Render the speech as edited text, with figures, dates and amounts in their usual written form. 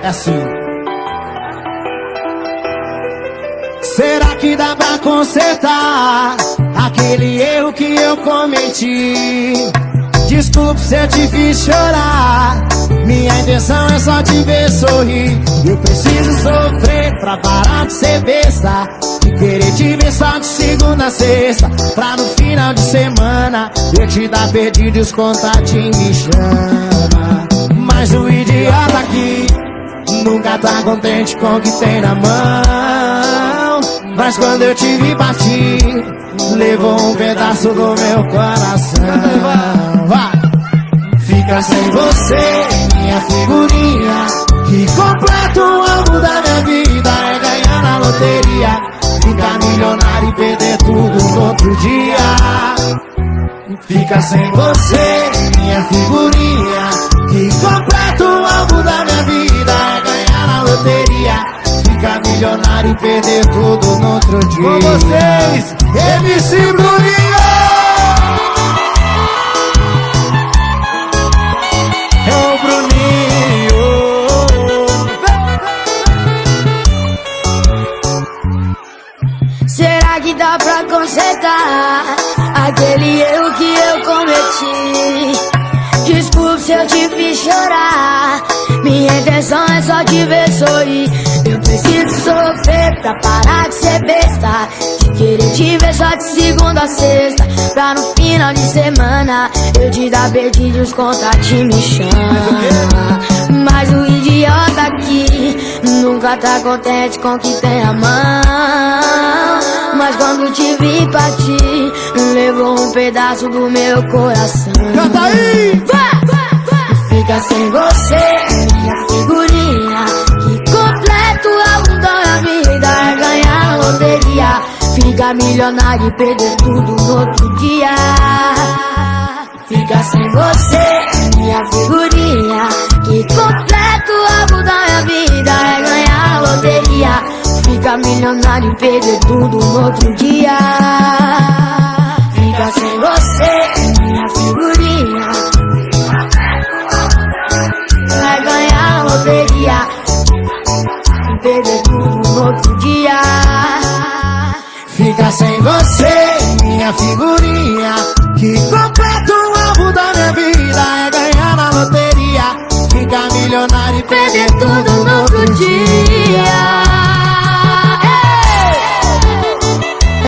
É assim. Será que dá pra consertar aquele erro que eu cometi? Desculpe se eu te fiz chorar, minha intenção é só te ver sorrir. Eu preciso sofrer pra parar de ser besta e querer te ver só de segunda a sexta, pra no final de semana eu te dar perdido e os contatinhos me chama. Mas o idiota aqui nunca tá contente com o que tem na mão. Mas quando eu te vi partir, levou um pedaço do meu coração. Vai! Fica sem você, minha figurinha, que completa o alvo da minha vida é ganhar na loteria, ficar milionário e perder tudo no outro dia. Fica sem você, minha figurinha, que completa o alvo da minha vida é ganhar na loteria, ficar milionário e perder tudo no outro dia. Com vocês, MC Bruninho! É o Bruninho. Será que dá pra consertar aquele erro que eu cometi? Desculpe se eu te fiz chorar, minha intenção é só te ver sorrir. Eu preciso sofrer pra parar de ser besta, de querer te ver só de segunda a sexta, pra no final de semana eu te dar perdido e os contatinhos me chama. Mas o idiota aqui nunca tá contente com o que tem a mão. Mas quando te vi partir, levou um pedaço do meu coração. Canta aí! Fica sem você, minha figurinha, que completa o álbum da minha vida é ganhar na loteria, ficar milionário e perder tudo no outro dia. Fica sem você, minha figurinha, que completa o álbum da minha vida é ganhar na loteria, ficar milionário e perder tudo no outro dia. Fica sem você, minha figurinha, vai ganhar a loteria e perder tudo no outro dia. Fica sem você, minha figurinha, que completa o alvo da minha vida é ganhar na loteria, ficar milionário e perder tudo